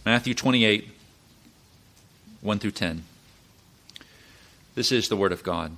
Matthew 28, 1 through 10. This is the word of God.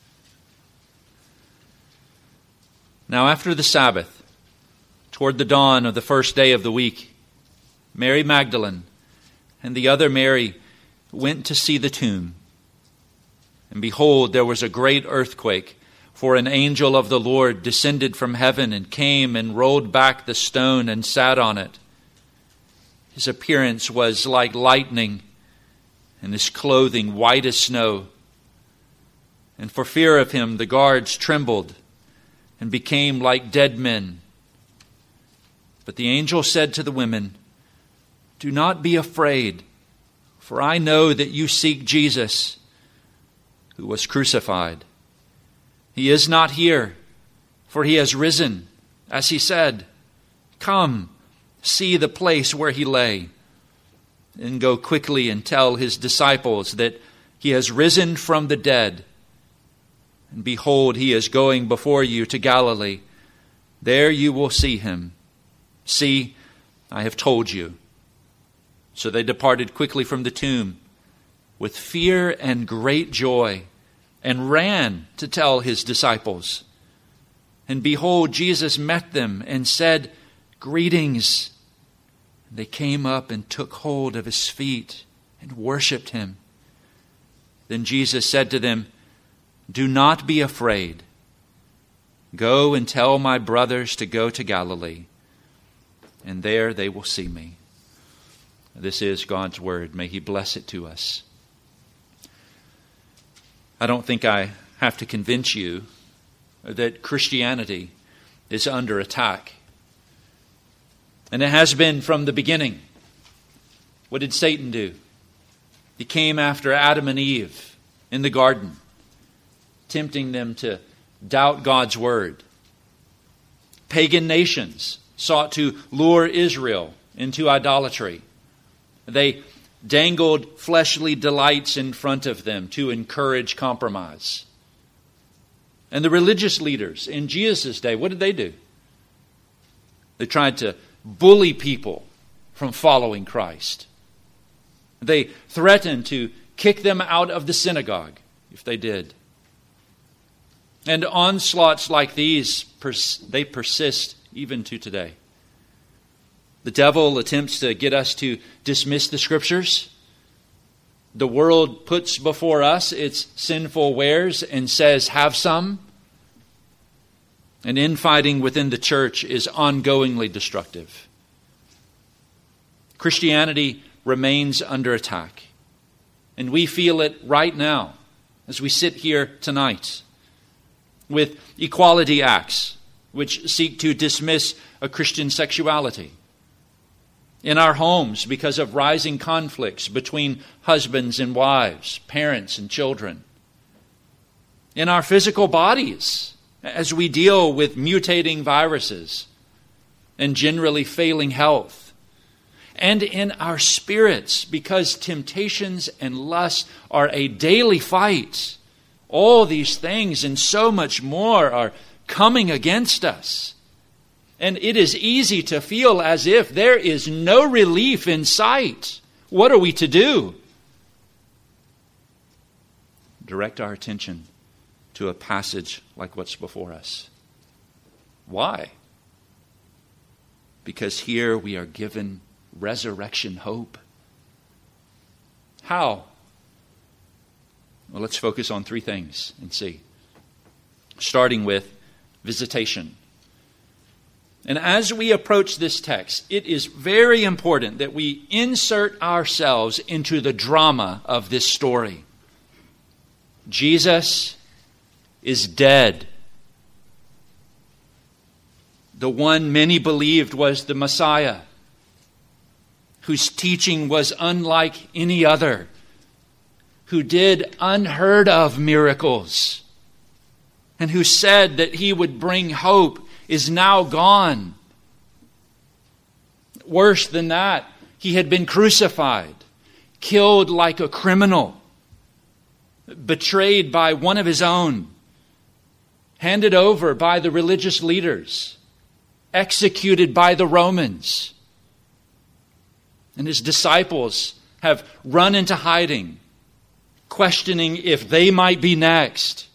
Now after the Sabbath, toward the dawn of the first day of the week, Mary Magdalene and the other Mary went to see the tomb. And behold, there was a great earthquake, for an angel of the Lord descended from heaven and came and rolled back the stone and sat on it. His appearance was like lightning, and his clothing white as snow. And for fear of him, the guards trembled and became like dead men. But the angel said to the women, "Do not be afraid, for I know that you seek Jesus, who was crucified. He is not here, for he has risen, as he said. Come, see the place where he lay. And go quickly and tell his disciples that he has risen from the dead. And behold, he is going before you to Galilee. There you will see him. See, I have told you." So they departed quickly from the tomb with fear and great joy, and ran to tell his disciples. And behold, Jesus met them and said, "Greetings." They came up and took hold of his feet and worshipped him. Then Jesus said to them, "Do not be afraid. Go and tell my brothers to go to Galilee, and there they will see me." This is God's word. May he bless it to us. I don't think I have to convince you that Christianity is under attack. And it has been from the beginning. What did Satan do? He came after Adam and Eve in the garden, tempting them to doubt God's word. Pagan nations sought to lure Israel into idolatry. They dangled fleshly delights in front of them to encourage compromise. And the religious leaders in Jesus' day, what did they do? They tried to bully people from following Christ. They threatened to kick them out of the synagogue if they did. And onslaughts like these, they persist even to today. The devil attempts to get us to dismiss the Scriptures. The world puts before us its sinful wares and says, "Have some." And infighting within the church is ongoingly destructive. Christianity remains under attack. And we feel it right now as we sit here tonight with equality acts which seek to dismiss a Christian sexuality. In our homes, because of rising conflicts between husbands and wives, parents and children. In our physical bodies, as we deal with mutating viruses and generally failing health. And in our spirits, because temptations and lust are a daily fight. All these things and so much more are coming against us. And it is easy to feel as if there is no relief in sight. What are we to do? Direct our attention to a passage like what's before us. Why? Because here we are given resurrection hope. How? Well, let's focus on three things and see. Starting with visitation. And as we approach this text, it is very important that we insert ourselves into the drama of this story. Jesus is dead. The one many believed was the Messiah, whose teaching was unlike any other, who did unheard of miracles, and who said that he would bring hope, is now gone. Worse than that, he had been crucified, killed like a criminal, betrayed by one of his own, handed over by the religious leaders, executed by the Romans. And his disciples have run into hiding, questioning if they might be next.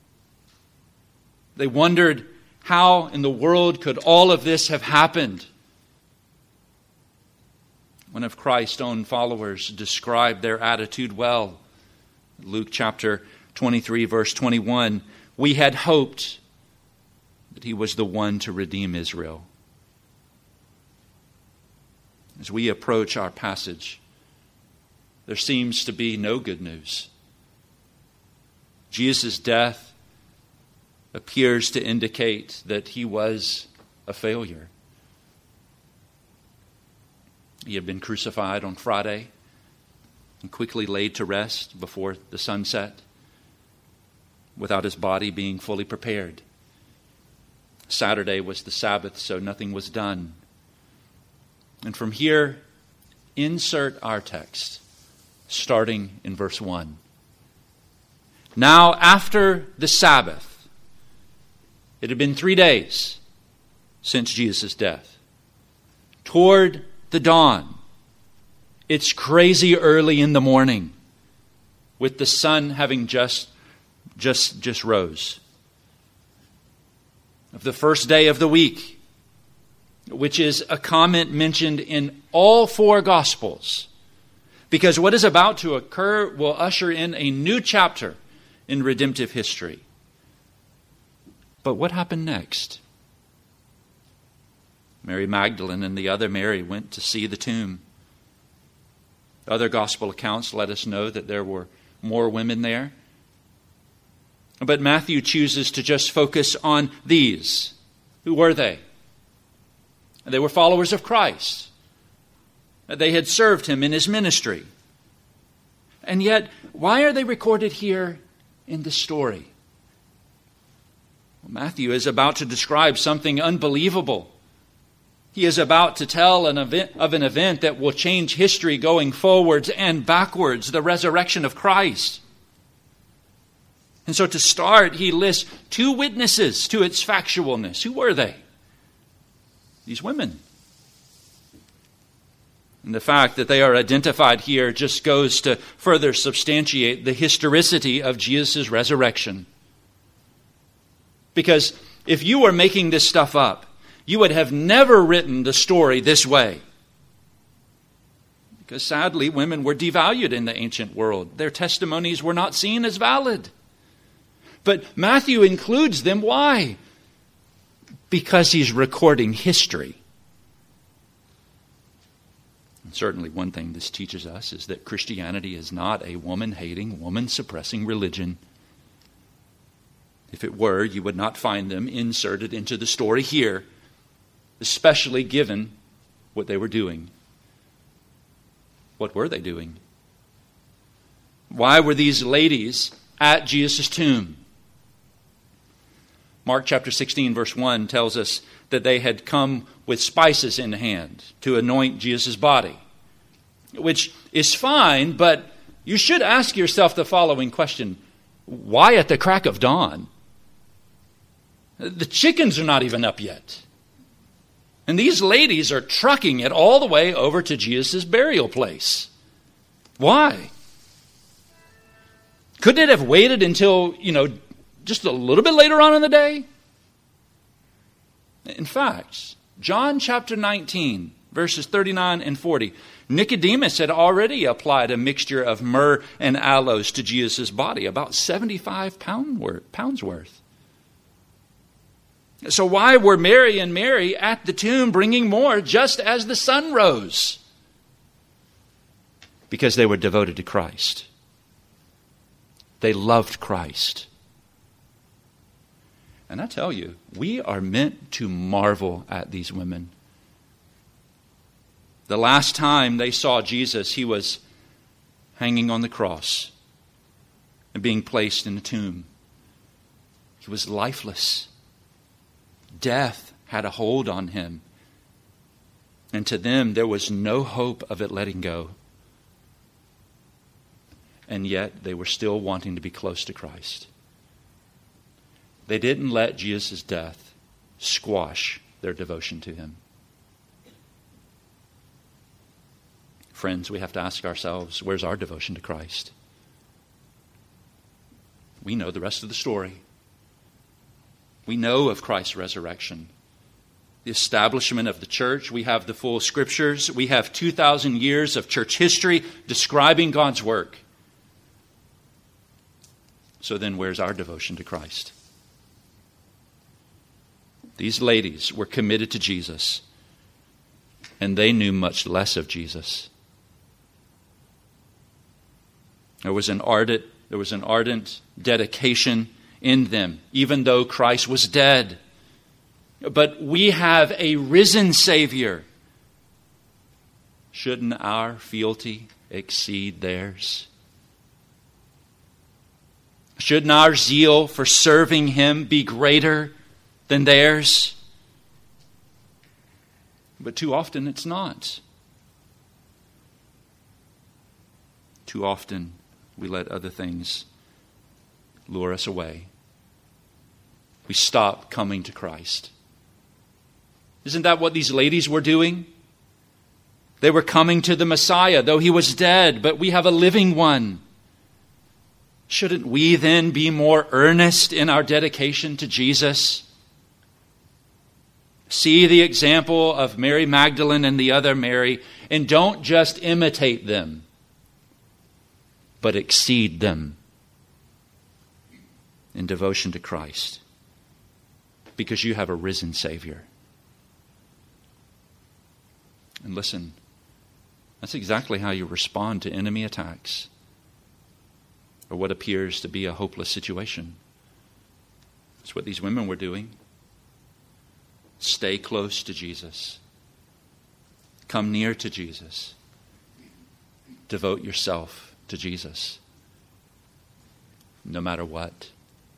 They wondered, how in the world could all of this have happened? One of Christ's own followers described their attitude well. Luke chapter 23, verse 21, we had hoped that he was the one to redeem Israel. As we approach our passage, there seems to be no good news. Jesus' death appears to indicate that he was a failure. He had been crucified on Friday and quickly laid to rest before the sunset, without his body being fully prepared. Saturday was the Sabbath, so nothing was done. And from here, insert our text, starting in verse 1. Now, after the Sabbath, it had been 3 days since Jesus' death. Toward the dawn, it's crazy early in the morning, with the sun having just rose. Of the first day of the week, which is a comment mentioned in all 4 Gospels, because what is about to occur will usher in a new chapter in redemptive history. But what happened next? Mary Magdalene and the other Mary went to see the tomb. Other gospel accounts let us know that there were more women there. But Matthew chooses to just focus on these. Who were they? They were followers of Christ. They had served him in his ministry. And yet, why are they recorded here in the story? Well, Matthew is about to describe something unbelievable. He is about to tell an event that will change history going forwards and backwards, the resurrection of Christ. And so to start, he lists 2 witnesses to its factualness. Who were they? These women. And the fact that they are identified here just goes to further substantiate the historicity of Jesus' resurrection. Because if you were making this stuff up, you would have never written the story this way. Because sadly, women were devalued in the ancient world. Their testimonies were not seen as valid. But Matthew includes them. Why? Because he's recording history. And certainly one thing this teaches us is that Christianity is not a woman-hating, woman-suppressing religion. If it were, you would not find them inserted into the story here, especially given what they were doing. What were they doing? Why were these ladies at Jesus' tomb? Mark chapter 16, verse 1 tells us that they had come with spices in hand to anoint Jesus' body, which is fine, but you should ask yourself the following question. Why at the crack of dawn? The chickens are not even up yet. And these ladies are trucking it all the way over to Jesus' burial place. Why? Couldn't it have waited until, just a little bit later on in the day? In fact, John chapter 19, verses 39 and 40, Nicodemus had already applied a mixture of myrrh and aloes to Jesus' body, about 75 pounds worth. So why were Mary and Mary at the tomb bringing more just as the sun rose? Because they were devoted to Christ. They loved Christ. And I tell you, we are meant to marvel at these women. The last time they saw Jesus, he was hanging on the cross and being placed in a tomb. He was lifeless. Death had a hold on him. And to them, there was no hope of it letting go. And yet, they were still wanting to be close to Christ. They didn't let Jesus' death squash their devotion to him. friends, we have to ask ourselves, where's our devotion to Christ? We know the rest of the story. We know of Christ's resurrection, the establishment of the church. We have the full scriptures. We have 2,000 years of church history describing God's work. So then where's our devotion to Christ? These ladies were committed to Jesus, and they knew much less of Jesus. There was an ardent dedication in them, even though Christ was dead. But we have a risen Savior. Shouldn't our fealty exceed theirs? Shouldn't our zeal for serving Him be greater than theirs? But too often it's not. Too often we let other things lure us away. We stop coming to Christ. Isn't that what these ladies were doing? They were coming to the Messiah, though He was dead, but we have a living one. Shouldn't we then be more earnest in our dedication to Jesus? See the example of Mary Magdalene and the other Mary, and don't just imitate them, but exceed them in devotion to Christ, because you have a risen Savior. And listen, that's exactly how you respond to enemy attacks or what appears to be a hopeless situation. That's what these women were doing. Stay close to Jesus. Come near to Jesus. Devote yourself to Jesus, no matter what.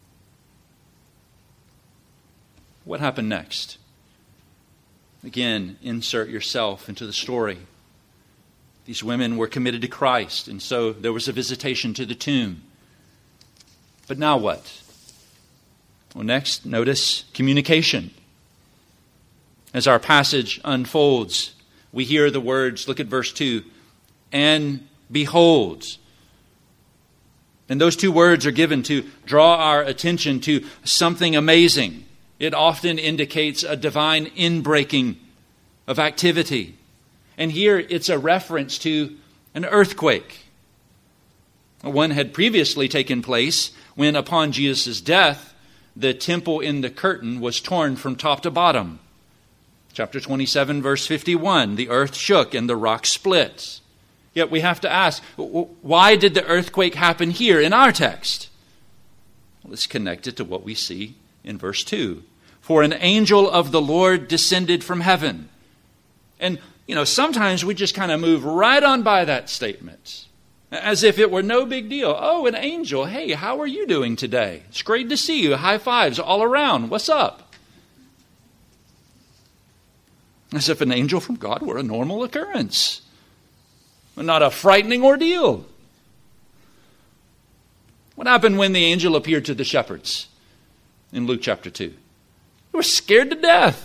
What happened next? Again, insert yourself into the story. These women were committed to Christ, and so there was a visitation to the tomb. But now what? Well, next, notice communication. As our passage unfolds, we hear the words, look at verse 2, and behold. And those two words are given to draw our attention to something amazing. It often indicates a divine inbreaking of activity. And here it's a reference to an earthquake. One had previously taken place when, upon Jesus' death, the temple in the curtain was torn from top to bottom. Chapter 27, verse 51, the earth shook and the rock split. Yet we have to ask, why did the earthquake happen here in our text? Well, it's connected to what we see in verse 2. For an angel of the Lord descended from heaven. And, sometimes we just kind of move right on by that statement, as if it were no big deal. Oh, an angel. Hey, how are you doing today? It's great to see you. High fives all around. What's up? As if an angel from God were a normal occurrence, not a frightening ordeal. What happened when the angel appeared to the shepherds in Luke chapter 2? They were scared to death.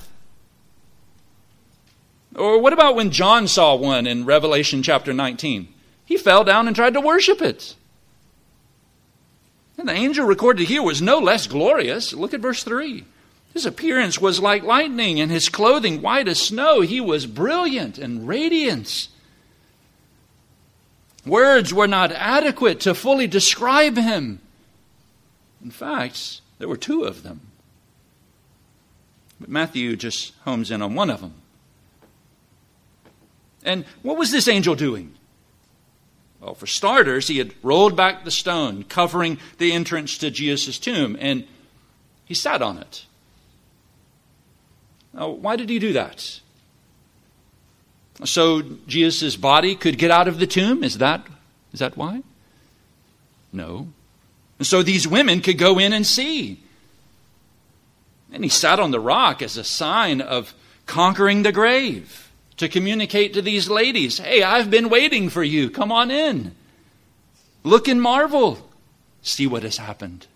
Or what about when John saw one in Revelation chapter 19? He fell down and tried to worship it. And the angel recorded here was no less glorious. Look at verse 3. His appearance was like lightning, and his clothing white as snow. He was brilliant and radiant. Words were not adequate to fully describe him. In fact, there were two of them. But Matthew just homes in on one of them. And what was this angel doing? Well, for starters, he had rolled back the stone covering the entrance to Jesus' tomb, and he sat on it. Now, why did he do that? So Jesus' body could get out of the tomb? Is that why? No. And so these women could go in and see. And he sat on the rock as a sign of conquering the grave, to communicate to these ladies, hey, I've been waiting for you. Come on in. Look and marvel. See what has happened.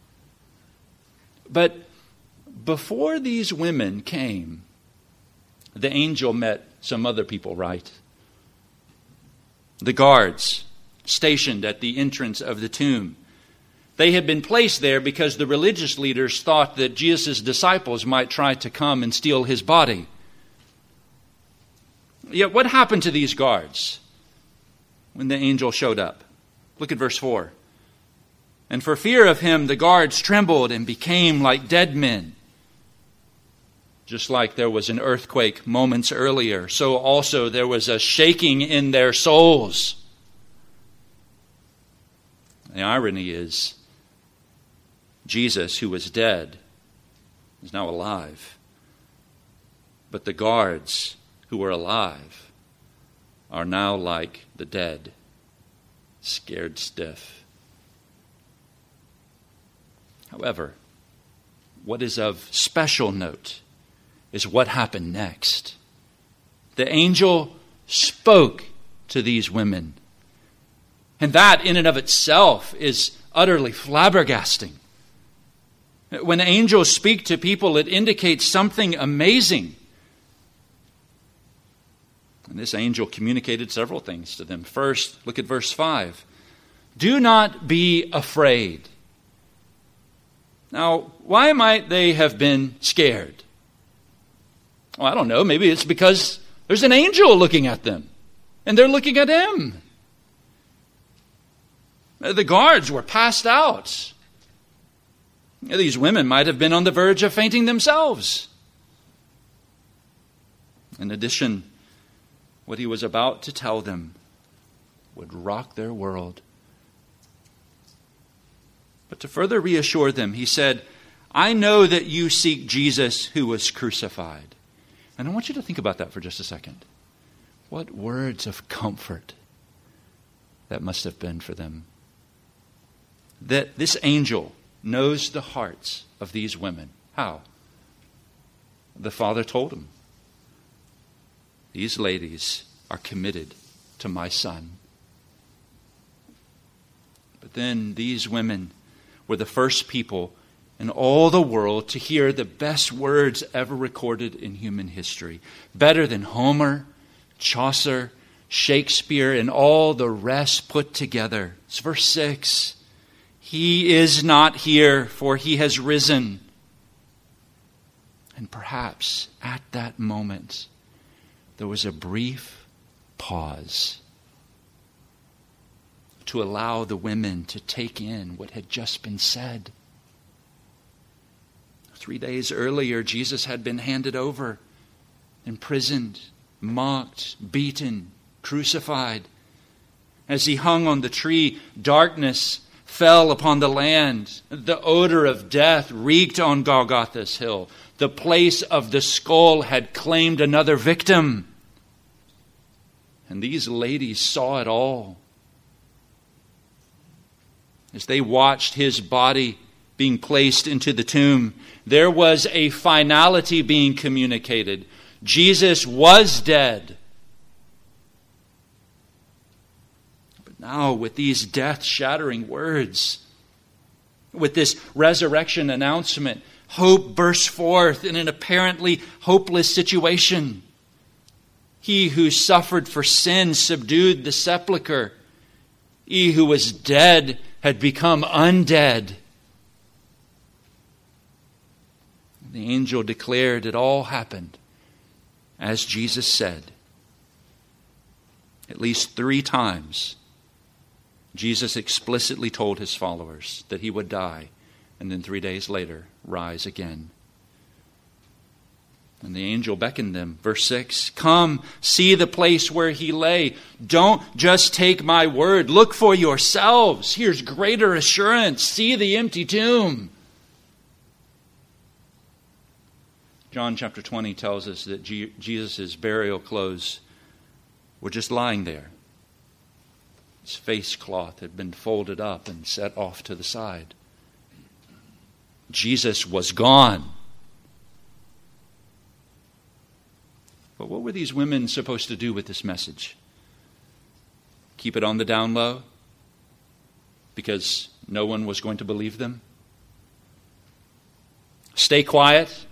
But before these women came, the angel met some other people, right? the guards stationed at the entrance of the tomb. They had been placed there because the religious leaders thought that Jesus' disciples might try to come and steal his body. Yet what happened to these guards when the angel showed up? Look at verse 4. And for fear of him, the guards trembled and became like dead men. Just like there was an earthquake moments earlier, so also there was a shaking in their souls. The irony is, Jesus, who was dead, is now alive. But the guards who were alive are now like the dead, scared stiff. However, what is of special note is what happened next. The angel spoke to these women. And that in and of itself is utterly flabbergasting. When angels speak to people, it indicates something amazing. And this angel communicated several things to them. First, look at verse 5. Do not be afraid. Now, why might they have been scared? Well, I don't know. Maybe it's because there's an angel looking at them, and they're looking at him. The guards were passed out. These women might have been on the verge of fainting themselves. In addition, what he was about to tell them would rock their world. But to further reassure them, he said, I know that you seek Jesus who was crucified. And I want you to think about that for just a second. What words of comfort that must have been for them. That this angel knows the hearts of these women. How? The Father told him, these ladies are committed to my Son. But then these women were the first people in all the world to hear the best words ever recorded in human history. Better than Homer, Chaucer, Shakespeare, and all the rest put together. It's verse 6. He is not here, for he has risen. And perhaps at that moment, there was a brief pause to allow the women to take in what had just been said. 3 days earlier, Jesus had been handed over, imprisoned, mocked, beaten, crucified. As he hung on the tree, darkness fell upon the land. The odor of death reeked on Golgotha's hill. The place of the skull had claimed another victim. And these ladies saw it all. As they watched his body being placed into the tomb, there was a finality being communicated. Jesus was dead. Now, with these death-shattering words, with this resurrection announcement, hope bursts forth in an apparently hopeless situation. He who suffered for sin subdued the sepulchre. He who was dead had become undead. The angel declared it all happened as Jesus said. At least 3 times, Jesus explicitly told his followers that he would die and then 3 days later rise again. And the angel beckoned them. Verse 6, come, see the place where he lay. Don't just take my word. Look for yourselves. Here's greater assurance. See the empty tomb. John chapter 20 tells us that Jesus' burial clothes were just lying there. His face cloth had been folded up and set off to the side. Jesus was gone. But what were these women supposed to do with this message? Keep it on the down low? Because no one was going to believe them? Stay quiet?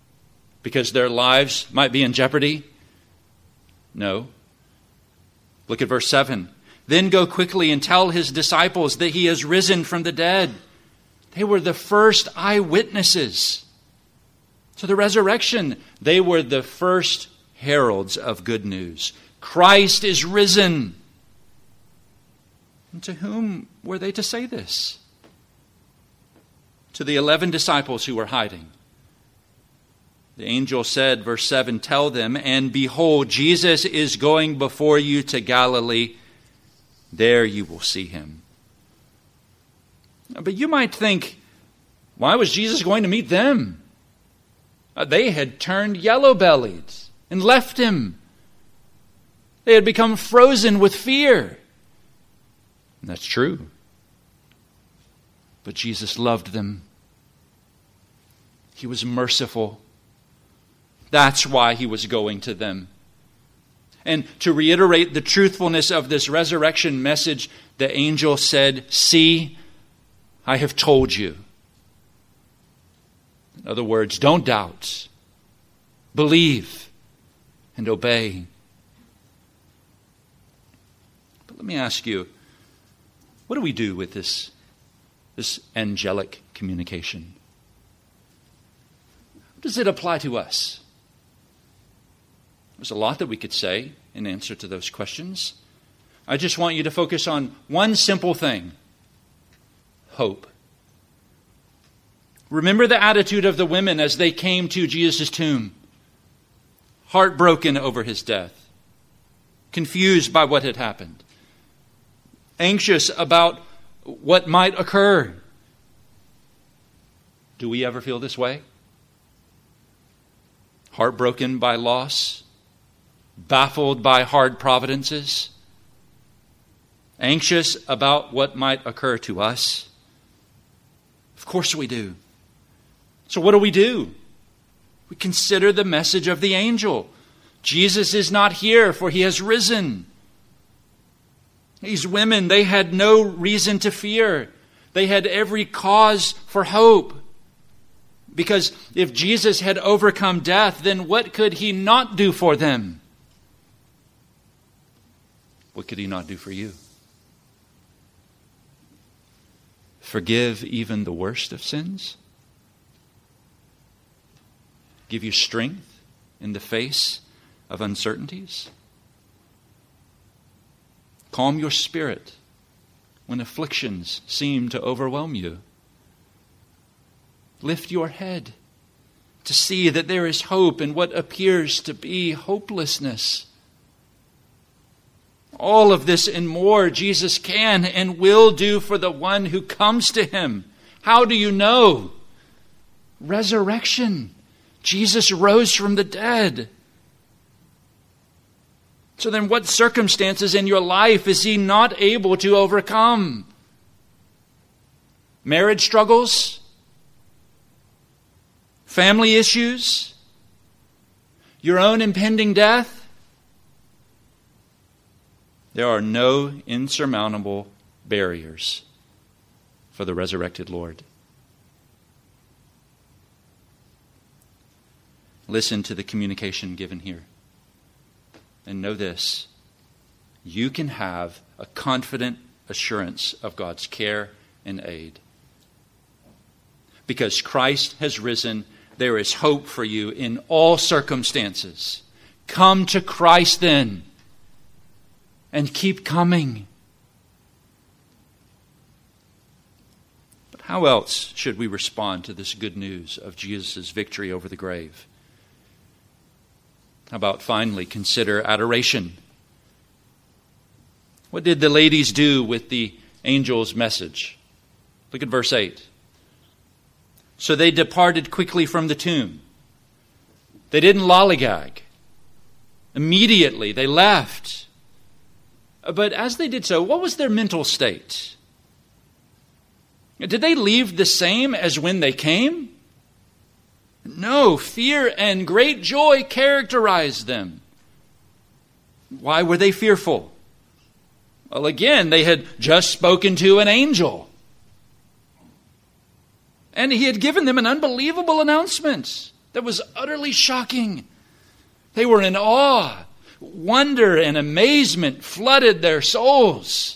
Because their lives might be in jeopardy? No. Look at verse 7. Then go quickly and tell his disciples that he has risen from the dead. They were the first eyewitnesses to the resurrection. They were the first heralds of good news. Christ is risen. And to whom were they to say this? To the 11 disciples who were hiding. The angel said, verse 7, tell them, and behold, Jesus is going before you to Galilee. There you will see him. But you might think, why was Jesus going to meet them? They had turned yellow-bellied and left him. They had become frozen with fear. And that's true. But Jesus loved them. He was merciful. That's why he was going to them. And to reiterate the truthfulness of this resurrection message, the angel said, see, I have told you. In other words, don't doubt. Believe and obey. But let me ask you, what do we do with this angelic communication? How does it apply to us? There's a lot that we could say in answer to those questions. I just want you to focus on one simple thing: hope. Remember the attitude of the women as they came to Jesus' tomb, heartbroken over his death, confused by what had happened, anxious about what might occur. Do we ever feel this way? Heartbroken by loss? Baffled by hard providences? Anxious about what might occur to us? Of course we do. So what do? We consider the message of the angel. Jesus is not here, for he has risen. These women, they had no reason to fear. They had every cause for hope. Because if Jesus had overcome death, then what could he not do for them? What could he not do for you? Forgive even the worst of sins? Give you strength in the face of uncertainties? Calm your spirit when afflictions seem to overwhelm you? Lift your head to see that there is hope in what appears to be hopelessness. All of this and more Jesus can and will do for the one who comes to him. How do you know? Resurrection. Jesus rose from the dead. So then what circumstances in your life is he not able to overcome? Marriage struggles? Family issues? Your own impending death? There are no insurmountable barriers for the resurrected Lord. Listen to the communication given here. And know this: you can have a confident assurance of God's care and aid. Because Christ has risen, there is hope for you in all circumstances. Come to Christ then, and keep coming. But how else should we respond to this good news of Jesus' victory over the grave? How about finally consider adoration? What did the ladies do with the angel's message? Look at verse 8. So they departed quickly from the tomb. They didn't lollygag. Immediately they left. But as they did so, what was their mental state? Did they leave the same as when they came? No, fear and great joy characterized them. Why were they fearful? Well, again, they had just spoken to an angel. And he had given them an unbelievable announcement that was utterly shocking. They were in awe. wonder and amazement flooded their souls.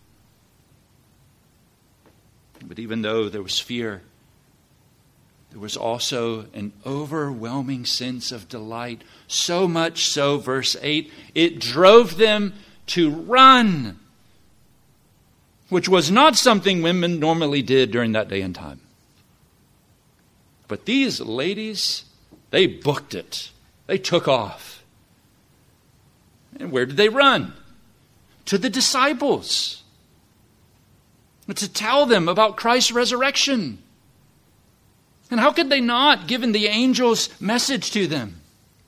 But even though there was fear, there was also an overwhelming sense of delight. So much so, verse 8, it drove them to run, which was not something women normally did during that day and time. But these ladies, they booked it. They took off. And where did they run? To the disciples. To tell them about Christ's resurrection. And how could they not, given the angel's message to them?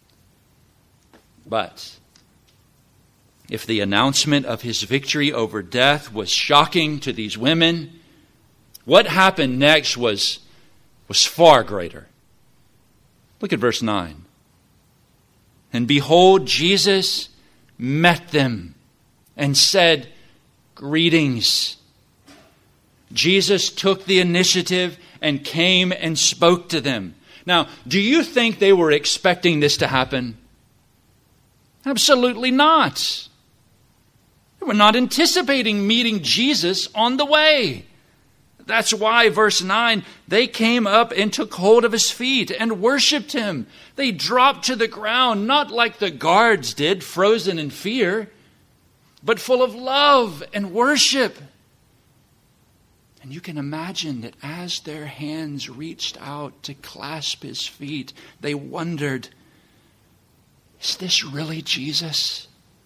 But if the announcement of his victory over death was shocking to these women, what happened next was far greater. Look at verse 9. And behold, Jesus met them and said, "Greetings." Jesus took the initiative and came and spoke to them. Now, do you think they were expecting this to happen? Absolutely not. They were not anticipating meeting Jesus on the way. That's why, verse 9, they came up and took hold of his feet and worshiped him. They dropped to the ground, not like the guards did, frozen in fear, but full of love and worship. And you can imagine that as their hands reached out to clasp his feet, they wondered, is this really Jesus?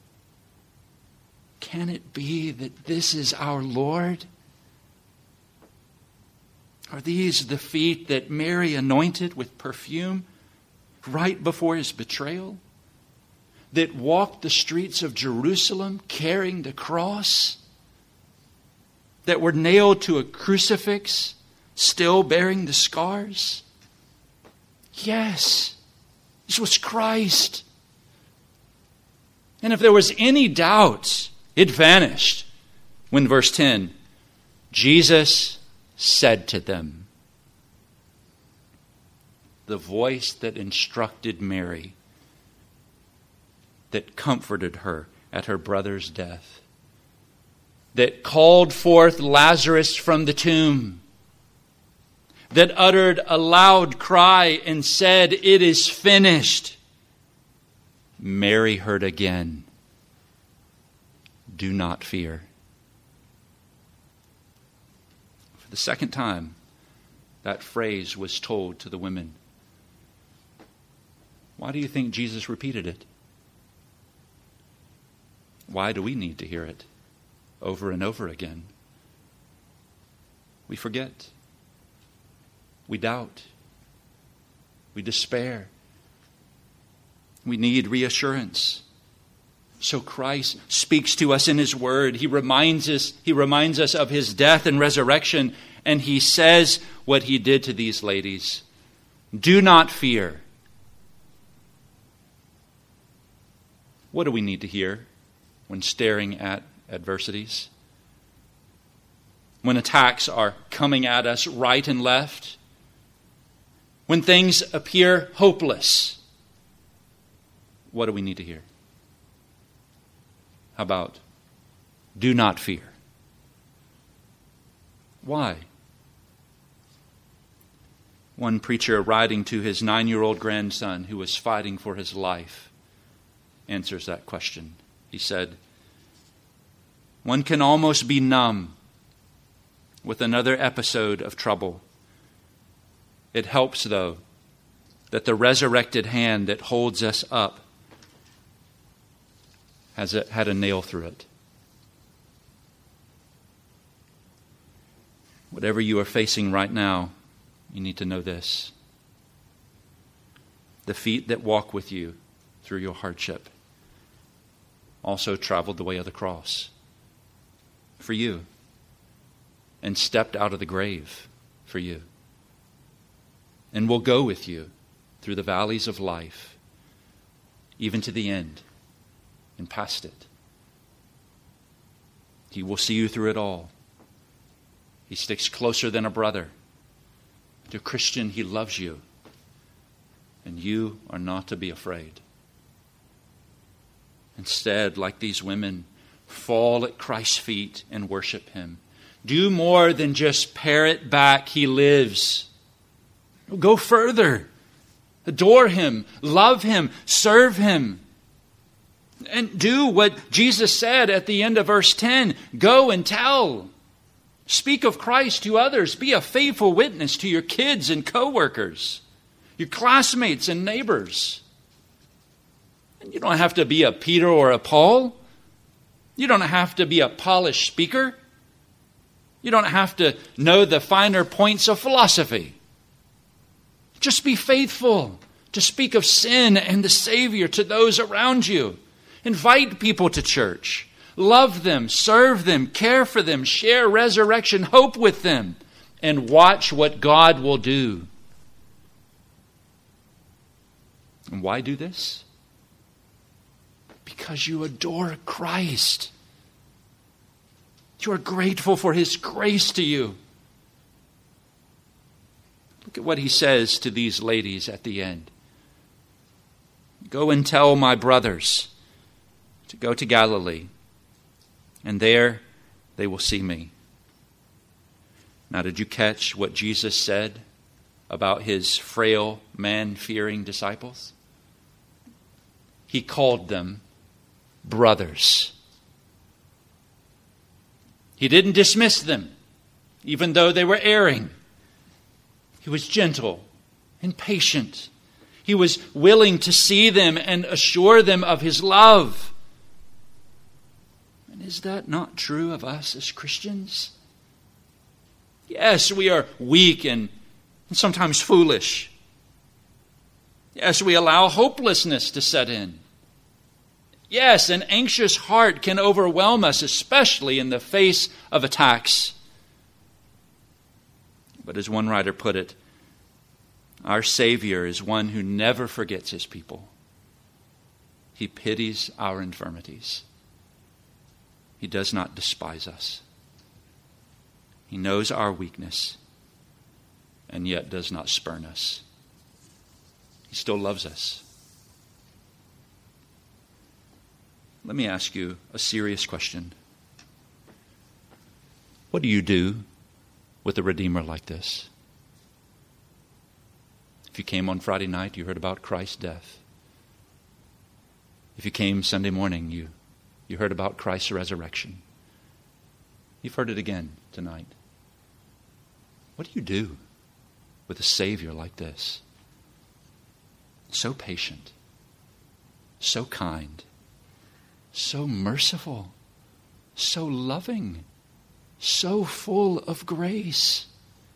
Can it be that this is our Lord? Are these the feet that Mary anointed with perfume right before his betrayal? That walked the streets of Jerusalem carrying the cross? That were nailed to a crucifix, still bearing the scars? Yes, this was Christ. And if there was any doubt, it vanished when, verse 10, Jesus said to them, the voice that instructed Mary, that comforted her at her brother's death, that called forth Lazarus from the tomb, that uttered a loud cry and said, "It is finished." Mary heard again, "Do not fear." For the second time, that phrase was told to the women. Why do you think Jesus repeated it? Why do we need to hear it over and over again? We forget. We doubt. We despair. We need reassurance. So Christ speaks to us in his word. He reminds us of his death and resurrection, and he says what he did to these ladies. Do not fear. What do we need to hear when staring at adversities? When attacks are coming at us right and left? When things appear hopeless? What do we need to hear? How about, do not fear? Why? One preacher, writing to his 9-year-old grandson who was fighting for his life, answers that question. He said, one can almost be numb with another episode of trouble. It helps, though, that the resurrected hand that holds us up had a nail through it. Whatever you are facing right now, you need to know this. The feet that walk with you through your hardship also traveled the way of the cross for you and stepped out of the grave for you and will go with you through the valleys of life, even to the end and past it. He will see you through it all. He sticks closer than a brother. To Christian, he loves you, and you are not to be afraid. Instead, like these women, fall at Christ's feet and worship him. Do more than just parrot back, he lives. Go further. Adore him, love him, serve him. And do what Jesus said at the end of verse 10. Go and tell. Speak of Christ to others. Be a faithful witness to your kids and coworkers, your classmates and neighbors. And you don't have to be a Peter or a Paul. You don't have to be a polished speaker. You don't have to know the finer points of philosophy. Just be faithful to speak of sin and the Savior to those around you. Invite people to church. Love them, serve them, care for them, share resurrection hope with them, and watch what God will do. And why do this? Because you adore Christ. You are grateful for his grace to you. Look at what he says to these ladies at the end. Go and tell my brothers to go to Galilee, and there they will see me. Now, did you catch what Jesus said about his frail, man-fearing disciples? He called them brothers. He didn't dismiss them, even though they were erring. He was gentle and patient. He was willing to see them and assure them of his love. And is that not true of us as Christians? Yes, we are weak and sometimes foolish. Yes, we allow hopelessness to set in. Yes, an anxious heart can overwhelm us, especially in the face of attacks. But as one writer put it, our Savior is one who never forgets his people. He pities our infirmities. He does not despise us. He knows our weakness and yet does not spurn us. He still loves us. Let me ask you a serious question. What do you do with a Redeemer like this? If you came on Friday night, you heard about Christ's death. If you came Sunday morning, you heard about Christ's resurrection. You've heard it again tonight. What do you do with a Savior like this? So patient, so kind, so merciful, so loving, so full of grace.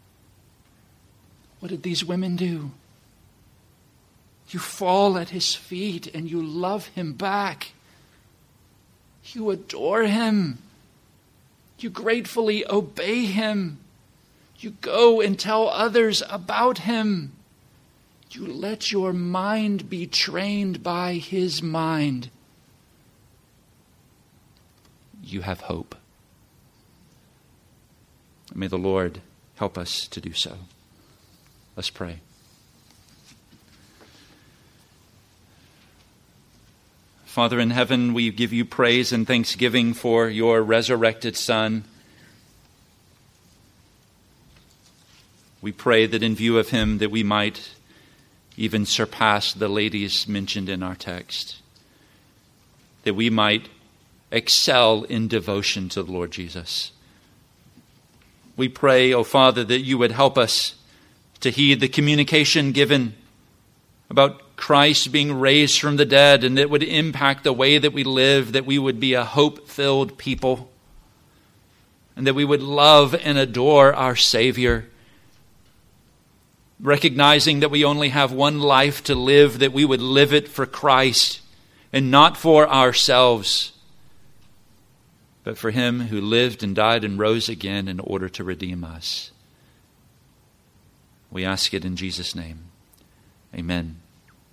What did these women do? You fall at his feet and you love him back. You adore him. You gratefully obey him. You go and tell others about him. You let your mind be trained by his mind. You have hope. May the Lord help us to do so. Let's pray. Father in heaven, we give you praise and thanksgiving for your resurrected Son. We pray that in view of him that we might even surpass the ladies mentioned in our text, that we might excel in devotion to the Lord Jesus. We pray, O Father, that you would help us to heed the communication given about Christ being raised from the dead, and it would impact the way that we live, that we would be a hope-filled people, and that we would love and adore our Savior, recognizing that we only have one life to live, that we would live it for Christ and not for ourselves, but for him who lived and died and rose again in order to redeem us. We ask it in Jesus' name. Amen.